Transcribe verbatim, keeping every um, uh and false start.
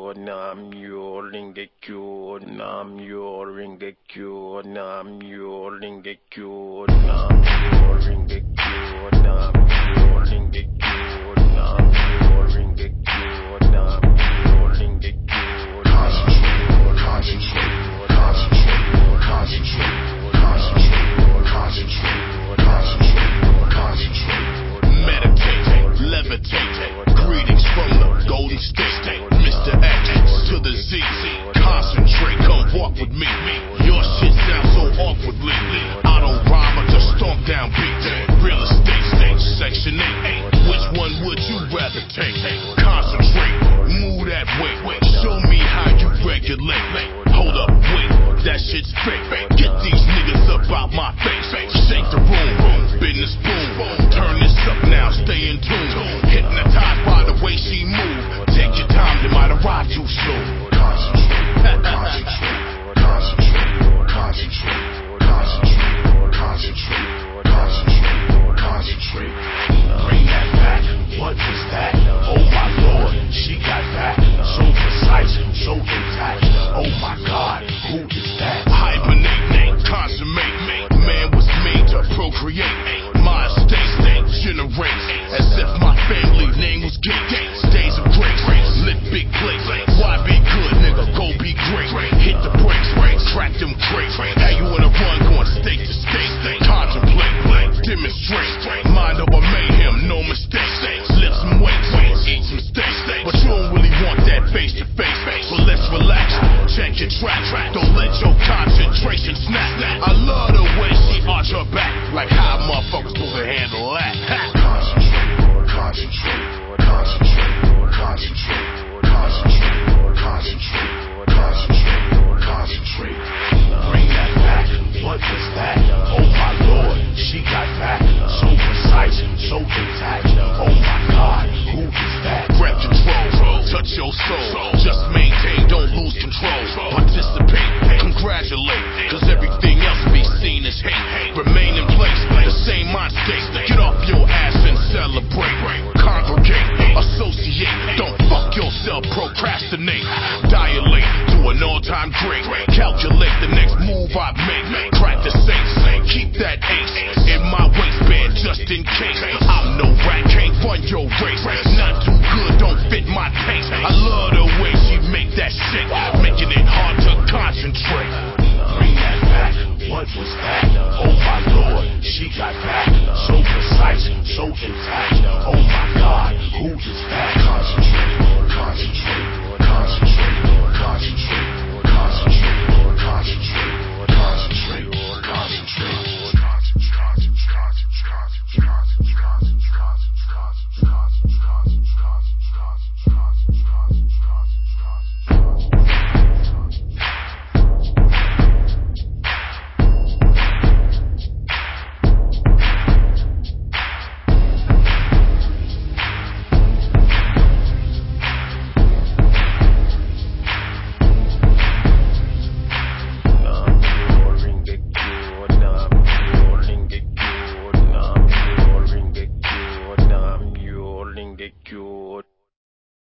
Namyo Rengekyo, Namyo Rengekyo, Namyo Rengekyo, Namyo Rengekyo, Namyo Rengekyo, Namyo Rengekyo, Namyo Rengekyo. Concentrate, concentrate, concentrate, concentrate, concentrate, concentrate, concentrate, concentrate. Meditate, levitate, greetings from the Golden State, Mister X to the Z. Concentrate, come walk with me. Your shit sounds so awkwardly. I don't rhyme, I just stomp down beat. Real estate state, section eight. Which one would you rather take? Concentrate, move that way. Show me how you regulate. Hold up, wait, that shit's fake. Get these niggas up out my face. Shake the room, business boom. Turn this up now, stay in tune. Hypnotized by the way she move. Take your time, you might arrive too soon. Concentrate, concentrate, concentrate, concentrate, concentrate, concentrate, concentrate, concentrate. Bring that back, what is that? Oh my lord, she got that. So precise, so intact. Oh my god, who is that? Hibernate, consummate. Man was made to procreate. My estate generates as if my family name was Gates. Days of grace, lit big plates. Why be good, nigga? Go be great. Hit the brakes, crack them crates. How you wanna run, going state to state? Contemplate, demonstrate. Mind over mayhem, no mistakes. Lift some weights, eat some steaks. But you don't really want that face to face. So let's relax, check your track. Don't let your concentration snap. I love the way she arch her back. Like how motherfuckers supposed to handle that. Concentrate, concentrate, concentrate, concentrate, concentrate, concentrate, concentrate, concentrate. Bring that back, what was that? Oh my lord, she got back. So precise, so intact. Oh my god, who is that? Grab control, touch your soul. Just maintain, don't lose control. Participate, congratulate. Cause everything else will be seen as hate. Remain in place, the same mind state. Get off your ass and celebrate. Congregate, associate. Don't fuck yourself, procrastinate. Dilate to an all-time great. Calculate the next move I make. Crack the safe, keep that ace in my waistband just in case. I'm no rat, can't run your race. Not too good, don't fit my taste. I love the way she make that shit, making it hard to concentrate. Bring that back, what was that? Oh my lord, she got back. So precise, so intact. Oh my god, who is that?